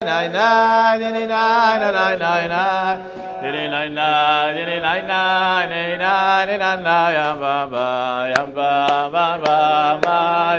Nai nai nai nai nai nai nai nai nai nai nai nai yamba ba yamba ba ba ba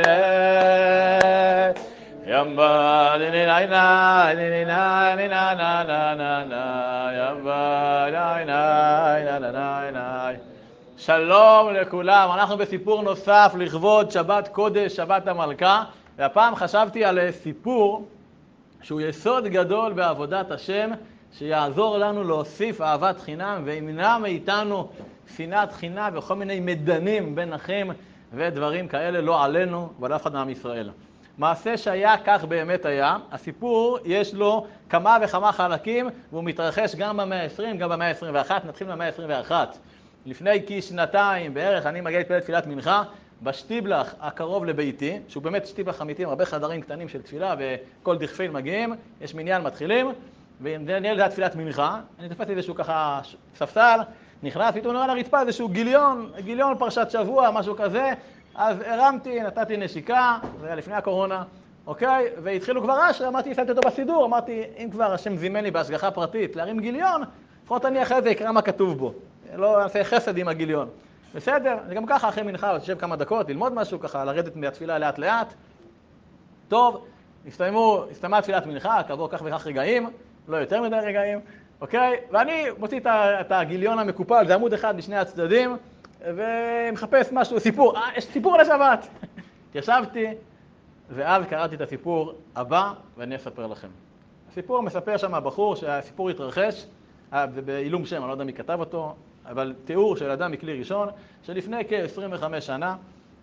yamba nai nai nai nai nai nai yamba nai nai nai nai. שלום לכולם, אנחנו בסיפור נוסף לכבוד שבת קודש, שבת המלכה, והפעם חשבתי על סיפור שהוא יסוד גדול בעבודת השם, שיעזור לנו להוסיף אהבת חינם וימנע מאיתנו שנאת חינם וכל מיני מדנים בין אחים ודברים כאלה, לא עלינו ולא אף אחד מעם ישראל. מעשה שהיה כך באמת היה. הסיפור יש לו כמה וכמה חלקים והוא מתרחש גם במאה ה-20 גם במאה ה-21. נתחיל במאה ה-21. לפני כשנתיים בערך אני מגיע להתפלל תפילת מנחה בשטיבלח הקרוב לביתי, שהוא באמת שטיבלח אמיתי, הרבה חדרים קטנים של תפילה וכל דכפין מגיעים, יש מניין מתחילים, ונהיה לזה תפילת מנחה. אני תפסתי איזשהו ככה ספסל, נכנס, פתאום נראה לרצפה איזשהו גיליון פרשת שבוע, משהו כזה, אז הרמתי, נתתי נשיקה, זה היה לפני הקורונה, אוקיי? והתחילו כבר אשרי, אמרתי, שמתי אותו בסידור, אמרתי, אם כבר השם זימן לי בהשגחה פרטית להרים גיליון, לפחות אני אחרי זה אקרא מה כתוב בו. לא נעשה חסד עם הגיליון. בסדר? אני גם ככה אחרי מנחה, תשב כמה דקות, ללמוד משהו ככה, לרדת מהתפילה לאט לאט. טוב, הסתיימה תפילת מנחה, כעבור כך וכך רגעים, לא יותר מדי רגעים, אוקיי? ואני מוציא את הגיליון המקופל, זה עמוד אחד משני הצדדים, ומחפש משהו, סיפור, יש סיפור לשבת. ישבתי, ואז קראתי את הסיפור הבא, ואני אספר לכם. הסיפור מספר שם הבחור שהסיפור התרחש, בעילום שם, אני לא יודע מי כתב אותו, אבל תיאור של אדם מכלי ראשון, שלפני כ-25 שנה,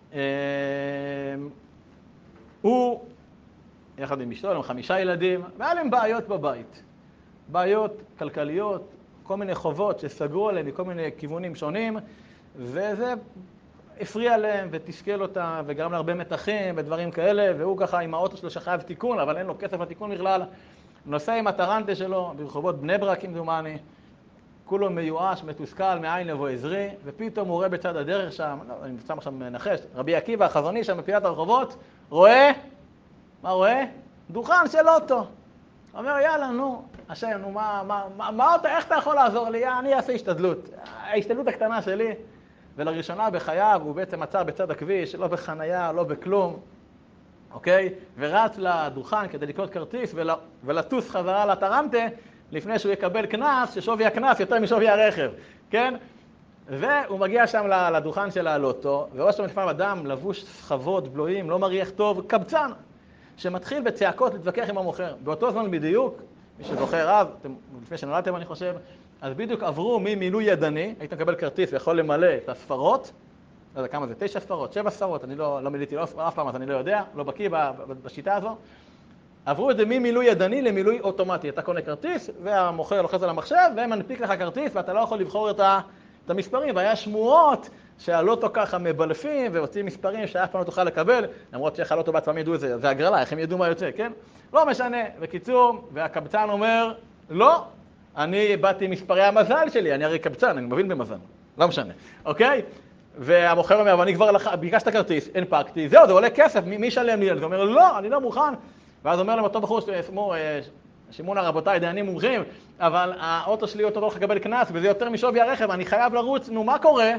הוא, יחד עם אשתו, עם 5 ילדים, והיה להם בעיות בבית. בעיות כלכליות, כל מיני חובות שסגרו עליהם מכל מיני כיוונים שונים, וזה הפריע להם ותסכל אותם, וגרם להרבה מתחים ודברים כאלה, והוא ככה עם האוטו שלו שחייב תיקון, אבל אין לו כסף לתיקון בכלל. נוסע עם הטרנטה שלו ברחובות בני ברק, אם דומני, כולו מיואש, מתוסכל, מאין לבוא עזרי, ופתאום הוא רואה בצד הדרך שם, אני שם עכשיו מנחש, רבי עקיבא החזוני שם בפינת הרחובות, רואה, מה רואה? דוכן של אוטו. אומר, יאללה, נו, השם, נו, מה אתה, איך אתה יכול לעזור לי? אני אעשה השתדלות. ההשתדלות הקטנה שלי, ולראשונה בחייו הוא בעצם מצא בצד הכביש, לא בחנייה, לא בכלום, אוקיי? ורץ לדוכן כדי לקנות כרטיס ולטוס חזרה לטרנטה, לפני שהוא יקבל כנס, ששווי הכנס יותר משווי הרכב, כן? והוא מגיע שם לדוכן של הלוטו, וראש המפעם אדם לבוש סחבות, בלויים, לא מריח טוב, קבצן, שמתחיל בצעקות להתווכח עם המוכר. באותו זמן בדיוק, מי שזוכר רב, לפני שנולדתם אני חושב, אז בדיוק עברו ממילוי ידני, היית מקבל כרטיס ויכול למלא את הספרות, לא יודע כמה זה, 9 ספרות, 7 ספרות, אני לא מילאתי אף פעם, אז אני לא יודע, לא בקיא בשיטה הזו. עברו את זה ממילוי ידני למילוי אוטומטי. אתה קונה כרטיס, והמוכר לוחץ על המחשב, והם מנפיק לך כרטיס, ואתה לא יכול לבחור את המספרים. והיה שמועות שהלוטו ככה מבלפים, והוצאים מספרים שאף פעם לא תוכל לקבל, למרות שהלוטו בעצמם ידעו את זה, זה הגרלה, איך הם ידעו מה יוצא, כן? לא משנה. בקיצור, והקבצן אומר, לא, אני באתי מספרי המזל שלי, אני הרי קבצן, אני מבין במזל. לא משנה, אוקיי? והמוכר אומר, אבל אני כבר ביקשת כרטיס, הנפקתי, זהו, זה עולה כסף, מי ישלם לי? אז הוא אומר, לא, אני לא מוכן. ואז אומר להם אותו בחור, שמעונה רבותיי, דיינים מומחים, אבל האוטו שלי אותו לא הולך לקבל כנס, וזה יותר משווי הרכב, אני חייב לרוץ, נו, מה קורה?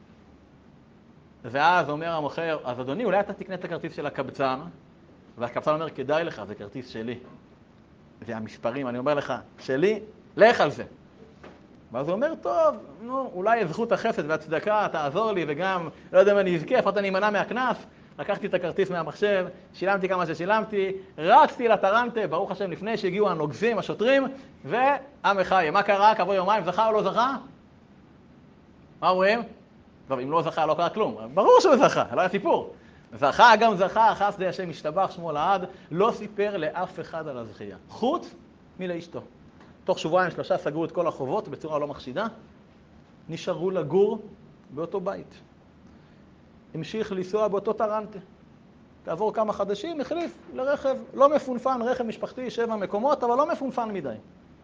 ואז אומר המוכר, אז אדוני, אולי אתה תקנה את הכרטיס של הקבצן? והקבצן אומר, כדאי לך, זה כרטיס שלי. והמספרים, אני אומר לך, שלי, לך על זה. ואז הוא אומר, טוב, נו, אולי זכות החסד והצדקה, תעזור לי, וגם, לא יודע אם אני אזכה, לפחות אני אמנע מהכנס. לקחתי את הכרטיס מהמחשב, שילמתי כמה ששילמתי, רצתי לטרנטה, ברוך השם, לפני שהגיעו הנוגזים, השוטרים, ועם החי. מה קרה? כעבור יומיים, זכה או לא זכה? מה רואים? טוב, אם לא זכה, לא קרה כלום. ברור שהוא זכה, לא היה סיפור. זכה, גם זכה, חסדי השם משתבח שמו לעד, לא סיפר לאף אחד על הזכייה. חוץ מלאשתו. תוך 2-3 סגרו את כל החובות בצורה לא מחשידה, נשארו לגור באותו בית. המשיך לנסוע באותו טרנטה. כעבור כמה חדשים, החליף לרכב לא מפונפן, רכב משפחתי, 7 מקומות, אבל לא מפונפן מדי.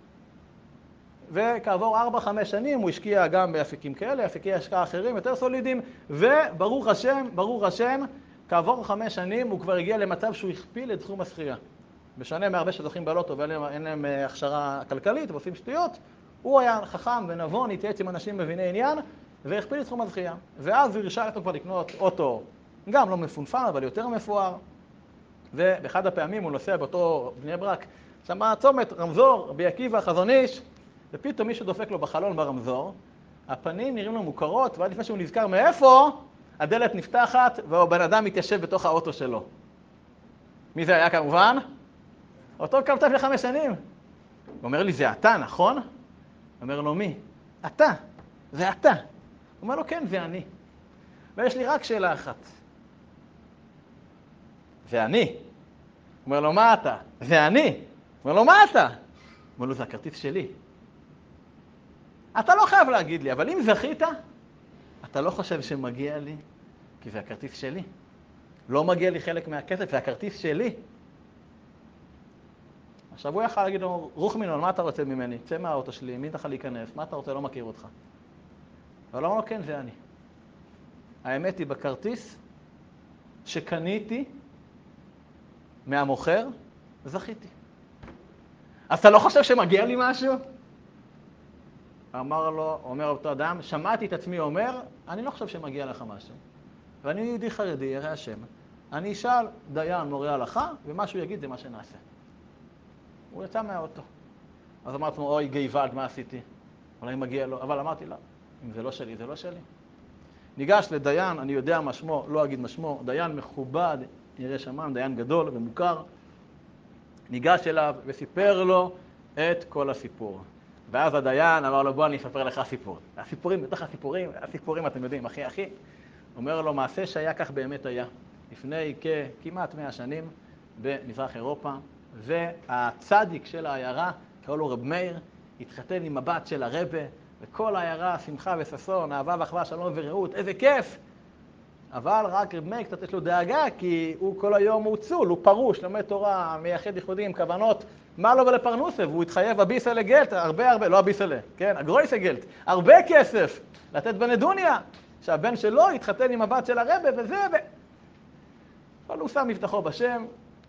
וכעבור 4-5 שנים הוא השקיע גם באפיקים כאלה, אפיקי השקעה אחרים, יותר סולידיים, וברוך השם, כעבור 5 שנים הוא כבר הגיע למצב שהוא הכפיל את סכום השכייה. בשונה מהרבה שזוכים בלוטו ואין להם הכשרה כלכלית ועושים שטויות, הוא היה חכם ונבון, התייעץ עם אנשים מביני עניין, והכפיל את סכום הזכייה. ואז הוא הרשה אותו כבר לקנות אוטו, גם לא מפונפן, אבל יותר מפואר. ובאחד הפעמים הוא נוסע באותו בני ברק, שמע צומת, רמזור, רבי עקיבא, חזון איש, ופתאום מישהו דופק לו בחלון ברמזור, הפנים נראים לו מוכרות, ועד לפני שהוא נזכר מאיפה, הדלת נפתחת, והבן אדם מתיישב בתוך האוטו שלו. מי זה היה כמובן? אותו קלטה לפני 5 שנים. הוא אומר לי, זה אתה, נכון? הוא אומר לו, מי? אתה. זה אתה. הוא אומר לו, כן, זה אני. ויש לי רק שאלה אחת. זה אני. הוא אומר לו, מה אתה? זה אני. הוא אומר לו, מה אתה? הוא אומר לו, זה הכרטיס שלי. אתה לא חייב להגיד לי, אבל אם זכית, אתה לא חושב שמגיע לי, כי זה הכרטיס שלי. לא מגיע לי חלק מהכסף, זה הכרטיס שלי. עכשיו הוא יכל להגיד לו, רוחמינון, מה אתה רוצה ממני? צא מהאוטו שלי, מי תוכל להיכנס? מה אתה רוצה? לא מכיר אותך. אבל הוא אמר לו, כן, זה אני. האמת היא, בכרטיס שקניתי מהמוכר, זכיתי. אז אתה לא חושב שמגיע לי משהו? אמר לו, אומר אותו אדם, שמעתי את עצמי אומר, אני לא חושב שמגיע לך משהו. ואני יהודי חרדי, ירא השם. אני אשאל דיין מורה הלכה, ומה שהוא יגיד זה מה שנעשה. הוא יצא מהאוטו. אז אמרתי לו, אוי גייבד, מה עשיתי? אולי מגיע לו, אבל אמרתי לה, אם זה לא שלי, זה לא שלי. ניגש לדיין, אני יודע מה שמו, לא אגיד מה שמו, דיין מכובד, ירא שמיים, דיין גדול ומוכר. ניגש אליו וסיפר לו את כל הסיפור. ואז הדיין אמר לו, בוא אני אספר לך סיפור. הסיפורים, בתוך הסיפורים אתם יודעים, אחי. אומר לו, מעשה שהיה כך באמת היה. לפני כמעט 100 שנים במזרח אירופה, והצדיק של העיירה, קראו לו רב מאיר, התחתן עם הבת של הרבה, וכל העיירה, שמחה וששון, אהבה ואחווה, שלום ורעות, איזה כיף! אבל רק רב מאיר קצת יש לו דאגה, כי הוא כל היום הוא צול, הוא פרוש, לומד תורה, מייחד ייחודים, כוונות, מה לו ולפרנוסה, והוא התחייב הביסלה גלט, הרבה, לא הביסלה, כן, הגרויסה גלט, הרבה כסף, לתת בנדוניה, שהבן שלו התחתן עם הבת של הרבה, וזה, אבל הוא שם מבטחו בשם,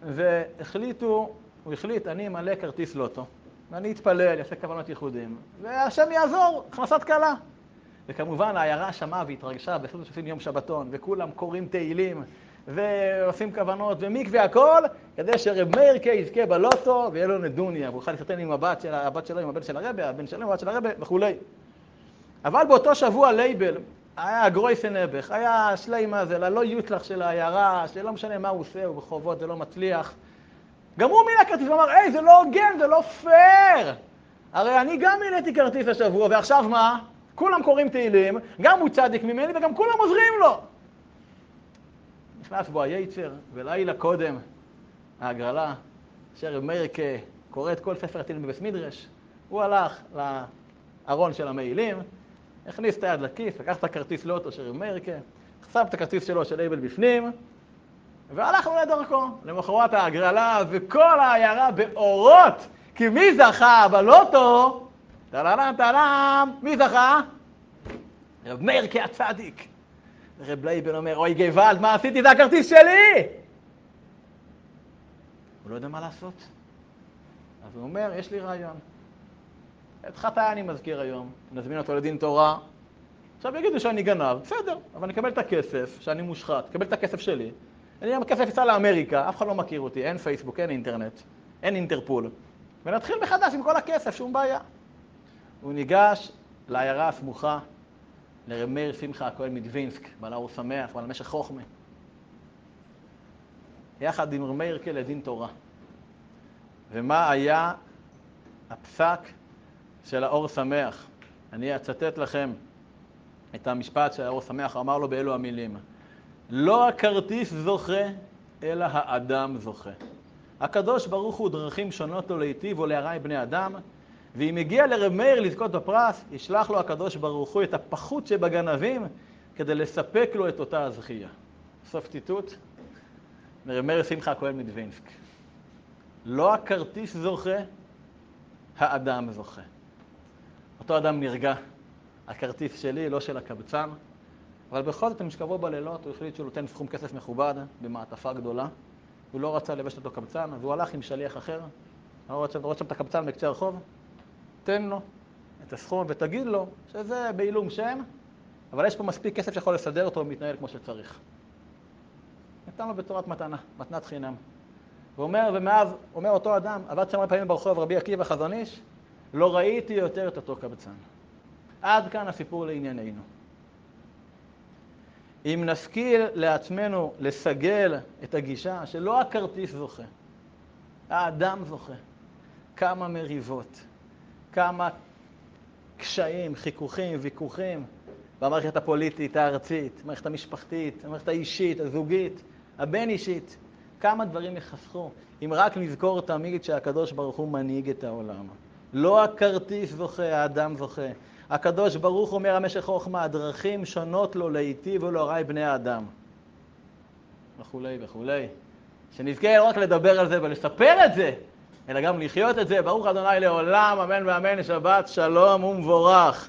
הוא החליט, אני אמלא כרטיס לוטו, ואני אתפלל, יעשה כוונות ייחודים, והשם יעזור, הכנסת קלה. וכמובן, העיירה שמעה והתרגשה, בסוף שעושים יום שבתון, וכולם קוראים תהילים, ועושים כוונות, ומקווה הכל, כדי שרב מאיר יזכה בלוטו, ויהיה לו נדוניה, והוא יוכל להתחתן עם הבת שלו, עם הבן של הרבה, הבן שלו, הבת של הרבה, וכו'. אבל באותו שבוע לייבל, היה גרויסה נבך, היה שליים הזה, לא יוטלח של העיירה, שלא משנה מה הוא עושה, הוא בחובות, זה לא מצליח. גם הוא מילה כרטיס, הוא אמר, זה לא הוגן, זה לא פייר. הרי אני גם מילאתי כרטיס השבוע, ועכשיו מה? כולם קוראים תהילים, גם הוא צדיק ממני, וגם כולם עוזרים לו. נכנס בו היצר, ולילה קודם, ההגרלה, שרב מאיר קורא את כל ספר התהילים בבית מדרש, הוא הלך לארון של המעילים, הכניס את היד לכיס, לקח את הכרטיס לוטו של רב מאיר, חשף את הכרטיס שלו של לייבל בפנים, והלכנו לדרכו. למחרת ההגרלה, וכל העיירה באורות, כי מי זכה בלוטו? טללם, טללם, מי זכה? רב מאיר הצדיק. רב לייבל אומר, אוי גוואלד, מה עשיתי? זה הכרטיס שלי! הוא לא יודע מה לעשות. אז הוא אומר, יש לי רעיון. את חטאי אני מזכיר היום, נזמין אותו לדין תורה. עכשיו יגידו שאני גנב, בסדר, אבל אני אקבל את הכסף, שאני מושחת, אקבל את הכסף שלי. אני הכסף יצא לאמריקה, אף אחד לא מכיר אותי, אין פייסבוק, אין אינטרנט, אין אינטרפול. ונתחיל מחדש עם כל הכסף, שום בעיה. הוא ניגש לעיירה הסמוכה, לרב מאיר שמחה הכהן מדווינסק, בעל האור שמח, בעל משך חוכמה. יחד עם רב מאיר לדין תורה. ומה היה הפסק של האור שמח? אני אצטט לכם את המשפט של האור שמח, אמר לו באלו המילים. לא הכרטיס זוכה, אלא האדם זוכה. הקדוש ברוך הוא דרכים שונות לו להיטיב או להרע עם בני אדם, ואם הגיע לרב מאיר לזכות בפרס, ישלח לו הקדוש ברוך הוא את הפחות שבגנבים, כדי לספק לו את אותה הזכייה. סוף ציטוט, מרב מאיר שמחה הכהן מדווינסק. לא הכרטיס זוכה, האדם זוכה. אותו אדם נרגע. הכרטיס שלי, לא של הקבצן, אבל בכל זאת, משכבו בלילות, הוא החליט שהוא נותן סכום כסף מכובד במעטפה גדולה, הוא לא רצה לבש אותו קבצן, אז הוא הלך עם שליח אחר. הוא רואה שם את הקבצן בקצה הרחוב, תן לו את הסכום ותגיד לו שזה בעילום שם, אבל יש פה מספיק כסף שיכול לסדר אותו ומתנהל כמו שצריך. נתן לו בצורת מתנה, מתנת חינם. ומאז אומר אותו אדם, עבד שם פעמים ברחוב רבי עקיבא חזון איש, לא ראיתי יותר את אותו קבצן. עד כאן הסיפור לענייננו. אם נשכיל לעצמנו לסגל את הגישה שלא הכרטיס זוכה, האדם זוכה, כמה מריבות, כמה קשיים, חיכוכים, ויכוחים, במערכת הפוליטית, הארצית, המערכת המשפחתית, המערכת האישית, הזוגית, הבין-אישית, כמה דברים יחסכו, אם רק נזכור תמיד שהקדוש ברוך הוא מנהיג את העולם. לא הכרטיס זוכה, האדם זוכה. הקדוש ברוך אומר המשך חוכמה, הדרכים שונות לו להיטיב ולהוראי בני האדם. וכולי וכולי. שנזכה לא רק לדבר על זה ולספר את זה, אלא גם לחיות את זה. ברוך ה' לעולם, אמן ואמן, שבת שלום ומבורך.